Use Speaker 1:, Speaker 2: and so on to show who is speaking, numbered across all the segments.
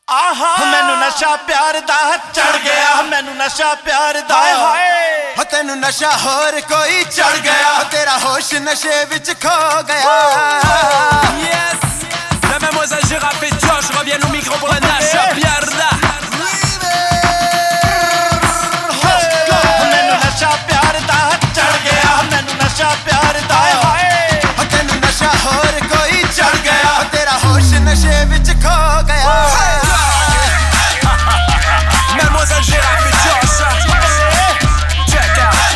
Speaker 1: मैनू नशा प्यार दा चढ़ गया, मैनू नशा प्यार दा हाय
Speaker 2: तेनू नशा होर कोई चढ़ गया, तेरा होश नशे विच खो गया।
Speaker 3: Yes, la mademoiselle Girafe et Josh reviennent au micro pour la Nasha Pierda.
Speaker 1: मैनू नशा प्यार दा चढ़ गया, मैनू नशा प्यार दा हाय
Speaker 2: तेनू नशा होर कोई चढ़ गया, तेरा होश नशे विच खो गया।
Speaker 3: Mademoiselle Girafe et Josh, check out.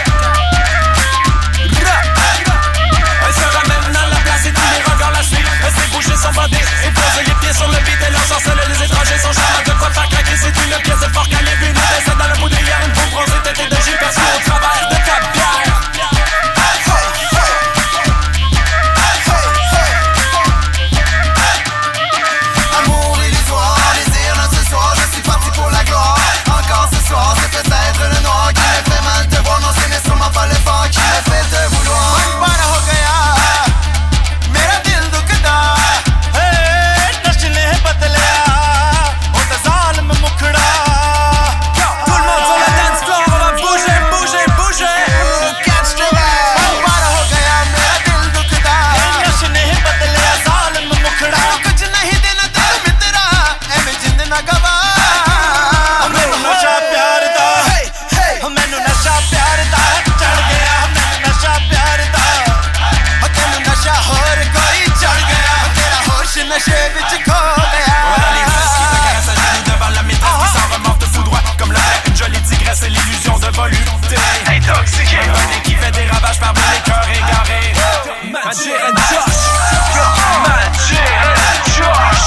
Speaker 3: Elle se ramène dans la place et tous les regards la suivent. Elle s'est bougée sans bander et pose les pieds sur le beat. Elle ensorcelle les étrangers, son charme de quoi faire craquer. C'est une pièce de fort calibre, une étincelle dans le poudrière, une peau bronzée têtée de J percée au travers de Cap-Pierre.
Speaker 2: Amour illusoire, désir de ce soir, je suis parti pour la gloire. Encore ce soir, c'est peut-être le noir qui me fait mal de voir. Non, ce n'est sûrement pas le fort qui me fait te vouloir. Bada ho gaya, mera dil dukda.
Speaker 1: नशे ने बदलिया ओ ते जालिम मुखड़ा।
Speaker 3: Tout le monde sur la dance floor, on va bouger, bouger, bouger.
Speaker 2: Catch the vibe. Bada ho gaya, mera dil dukda.
Speaker 1: नशे ने बदलिया जालिम मुखड़ा।
Speaker 2: कुछ नहीं देना दिल मित्रा, ऐਵੇਂ जिंद ना गवा।
Speaker 1: मैनू नशा प्यार दा, मैनू नशा प्यार दा चढ़ गया, मैनू नशा प्यार दा
Speaker 2: तेनू नशा होर कोई चढ़ गया, तेरा होश नशे विच खो गया।
Speaker 3: Voilà les fesses qui se caressent à genoux devant la maîtresse qui s'en remonte de foudroie. Comme le fait une jolie tigresse et l'illusion de volupté. Intoxiqué, un nez qui fait des ravages parmi les cœurs égarés. Majir and Josh, Majir and Josh.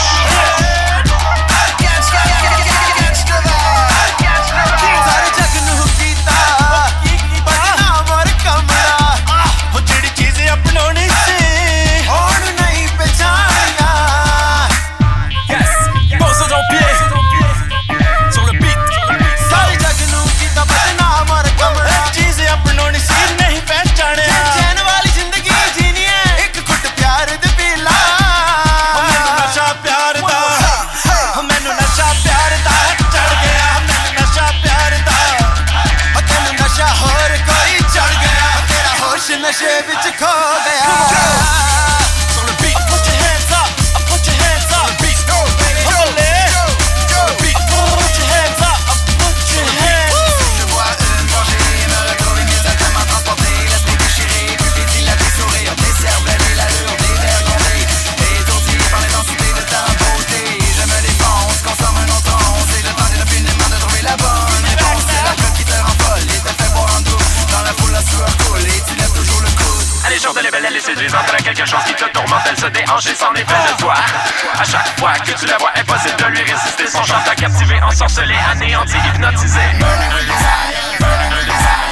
Speaker 2: सारे जग नू कीता बदनाम और कमला,
Speaker 1: ओ जेड़ी चीज़ अपनानी सी
Speaker 2: हुण नहीं पहचानिया।
Speaker 3: Yes, pose ton pied sur le beat.
Speaker 2: सारे जग नू कीता बदनाम और कमला,
Speaker 1: चीज़ अपनानी सी नहीं पहचानिया।
Speaker 2: चैन वाली जिंदगी जीनी है, एक घुट प्यार दे पी ला।
Speaker 1: मैनू नशा प्यार दा, मैनू नशा प्यार दा चढ़ गया, मैनू नशा प्यार दा
Speaker 2: तेनू नशा होर कोई चढ़ गया, तेरा होश नशे विच खो गया।
Speaker 3: Sur le beat,
Speaker 1: Put your hands up, put your hands up,
Speaker 3: beat, go baby,
Speaker 1: go,
Speaker 3: beat.
Speaker 1: put your hands up, put your hands.
Speaker 2: Je vois une gorgée me retrouve immédiatement transporté, l'esprit déchiré, pupille dilatée, sourire, des cervelles, l'allure des verres grondés, étourdi par l'intensité de ta beauté. Je me défonce, consomme un autre once, et je tente impunément de trouver la bonne réponse. C'est la cote qui te rend folle, et te fait boire en douce, dans la foule la sueur coule, et tu lèves toujours le coude.
Speaker 3: Elle est chante, elle est belle, elle est séduisante, elle a quelque chose qui te tourmente, elle se déhanche et s'en est fait de toi. À chaque fois que tu la vois, impossible de lui résister, son chant t'a captivé, ensorcelé, anéanti, hypnotisé. Burning the desire, burning the desire.